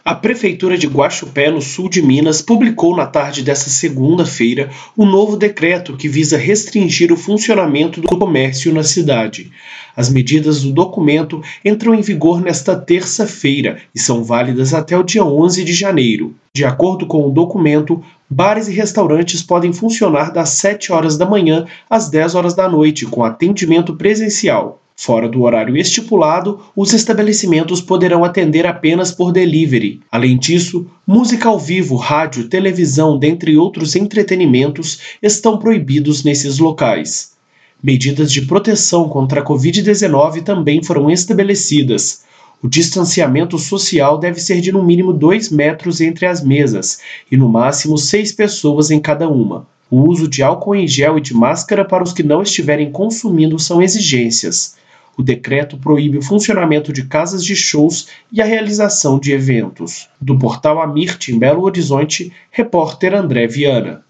A Prefeitura de Guaxupé, no sul de Minas, publicou na tarde desta segunda-feira o novo decreto que visa restringir o funcionamento do comércio na cidade. As medidas do documento entram em vigor nesta terça-feira e são válidas até o dia 11 de janeiro. De acordo com o documento, bares e restaurantes podem funcionar das 7 horas da manhã às 10 horas da noite, com atendimento presencial. Fora do horário estipulado, os estabelecimentos poderão atender apenas por delivery. Além disso, música ao vivo, rádio, televisão, dentre outros entretenimentos, estão proibidos nesses locais. Medidas de proteção contra a Covid-19 também foram estabelecidas. O distanciamento social deve ser de no mínimo 2 metros entre as mesas e no máximo 6 pessoas em cada uma. O uso de álcool em gel e de máscara para os que não estiverem consumindo são exigências. O decreto proíbe o funcionamento de casas de shows e a realização de eventos. Do portal Amirte, em Belo Horizonte, repórter André Viana.